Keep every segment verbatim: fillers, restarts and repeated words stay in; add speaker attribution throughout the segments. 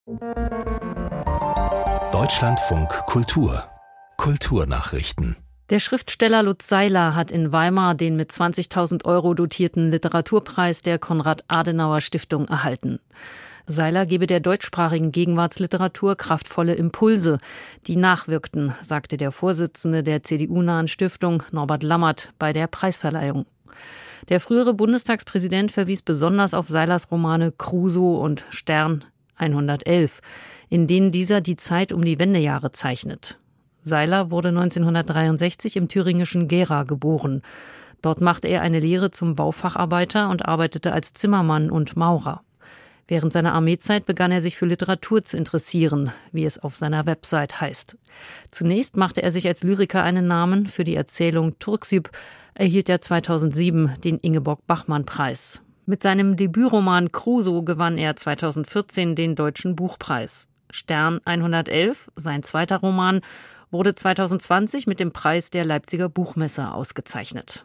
Speaker 1: Deutschlandfunk Kultur. Kulturnachrichten.
Speaker 2: Der Schriftsteller Lutz Seiler hat in Weimar den mit zwanzigtausend Euro dotierten Literaturpreis der Konrad-Adenauer-Stiftung erhalten. Seiler gebe der deutschsprachigen Gegenwartsliteratur kraftvolle Impulse, die nachwirkten, sagte der Vorsitzende der C D U-nahen Stiftung Norbert Lammert bei der Preisverleihung. Der frühere Bundestagspräsident verwies besonders auf Seilers Romane Crusoe und Stern hundertelf, in denen dieser die Zeit um die Wendejahre zeichnet. Seiler wurde neunzehnhundertdreiundsechzig im thüringischen Gera geboren. Dort machte er eine Lehre zum Baufacharbeiter und arbeitete als Zimmermann und Maurer. Während seiner Armeezeit begann er sich für Literatur zu interessieren, wie es auf seiner Website heißt. Zunächst machte er sich als Lyriker einen Namen. Für die Erzählung Turksip erhielt er zweitausendsieben den Ingeborg-Bachmann-Preis. Mit seinem Debütroman Crusoe gewann er zweitausendvierzehn den Deutschen Buchpreis. Stern hundertelf, sein zweiter Roman, wurde zweitausendzwanzig mit dem Preis der Leipziger Buchmesse ausgezeichnet.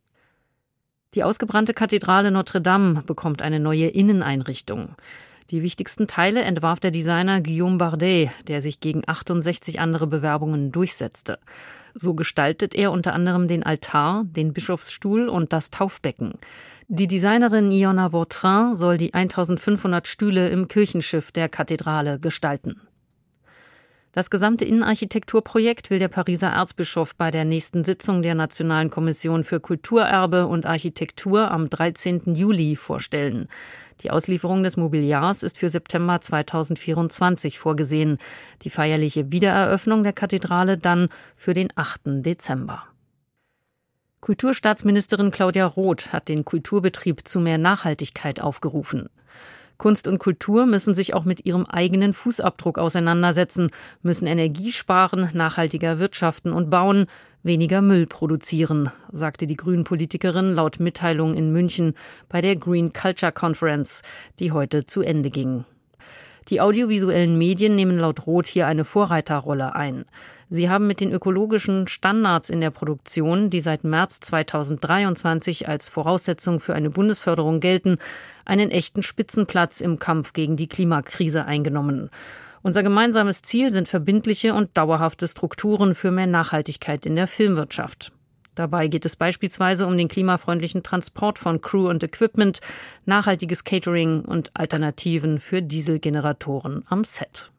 Speaker 2: Die ausgebrannte Kathedrale Notre Dame bekommt eine neue Inneneinrichtung. Die wichtigsten Teile entwarf der Designer Guillaume Bardet, der sich gegen achtundsechzig andere Bewerbungen durchsetzte. So gestaltet er unter anderem den Altar, den Bischofsstuhl und das Taufbecken. Die Designerin Ionna Vautrin soll die eintausendfünfhundert Stühle im Kirchenschiff der Kathedrale gestalten. Das gesamte Innenarchitekturprojekt will der Pariser Erzbischof bei der nächsten Sitzung der Nationalen Kommission für Kulturerbe und Architektur am dreizehnten Juli vorstellen. Die Auslieferung des Mobiliars ist für September zweitausendvierundzwanzig vorgesehen. Die feierliche Wiedereröffnung der Kathedrale dann für den achten Dezember. Kulturstaatsministerin Claudia Roth hat den Kulturbetrieb zu mehr Nachhaltigkeit aufgerufen. Kunst und Kultur müssen sich auch mit ihrem eigenen Fußabdruck auseinandersetzen, müssen Energie sparen, nachhaltiger wirtschaften und bauen, weniger Müll produzieren, sagte die Grünen-Politikerin laut Mitteilung in München bei der Green Culture Conference, die heute zu Ende ging. Die audiovisuellen Medien nehmen laut Roth hier eine Vorreiterrolle ein. Sie haben mit den ökologischen Standards in der Produktion, die seit März zweitausenddreiundzwanzig als Voraussetzung für eine Bundesförderung gelten, einen echten Spitzenplatz im Kampf gegen die Klimakrise eingenommen. Unser gemeinsames Ziel sind verbindliche und dauerhafte Strukturen für mehr Nachhaltigkeit in der Filmwirtschaft. Dabei geht es beispielsweise um den klimafreundlichen Transport von Crew und Equipment, nachhaltiges Catering und Alternativen für Dieselgeneratoren am Set.